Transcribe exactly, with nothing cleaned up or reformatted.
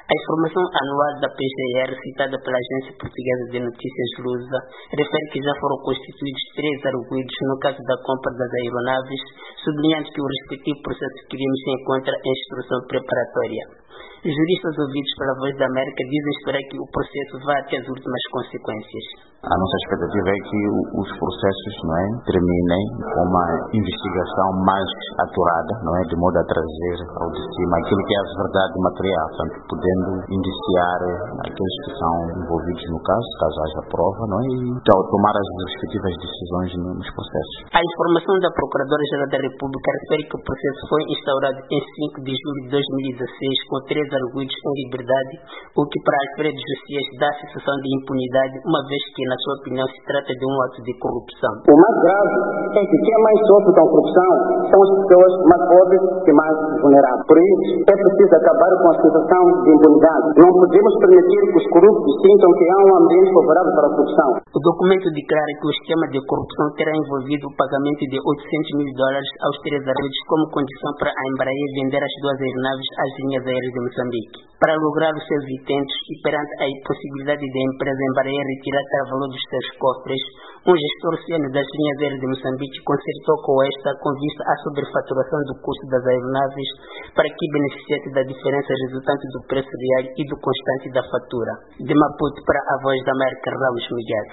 A informação anual da P G R, citada pela Agência Portuguesa de Notícias Lusa, refere que já foram constituídos três arguidos no caso da compra das aeronaves, sublinhando que o respectivo processo de crime se encontra em instrução preparatória. Juristas ouvidos pela Voz da América dizem esperar que o processo vá até as últimas consequências. A nossa expectativa é que os processos, não é, terminem com uma investigação mais aturada, não é, de modo a trazer ao de cima aquilo que é a verdade material, portanto, podendo indiciar aqueles que são envolvidos no caso, caso haja prova, não é, e tomar as respectivas decisões nos processos. A informação da Procuradora-Geral da República refere que o processo foi instaurado em cinco de julho de dois mil e dezesseis com três arguidos em liberdade, o que para Alfredo Josias dá a sensação de impunidade, uma vez que, na sua opinião, se trata de um ato de corrupção. O mais grave é que quem mais sofre com a corrupção são as pessoas mais pobres e mais vulneráveis. Por isso, é preciso acabar com a situação de impunidade. Não podemos permitir que os corruptos sintam que há um ambiente favorável para a corrupção. O documento declara que o esquema de corrupção terá envolvido o pagamento de oitocentos mil dólares aos três arguidos como condição para a Embraer vender as duas aeronaves às linhas aéreas de Moçambique. Para lograr os seus intentos e perante a impossibilidade da empresa Embraer retirar tal valor dos seus cofres, um gestor sênior das linhas aéreas de Moçambique concertou com esta com vista à sobrefaturação do custo das aeronaves para que beneficiasse da diferença resultante do preço real e do constante da fatura. De Maputo para a Voz da América, Ramos Miguel.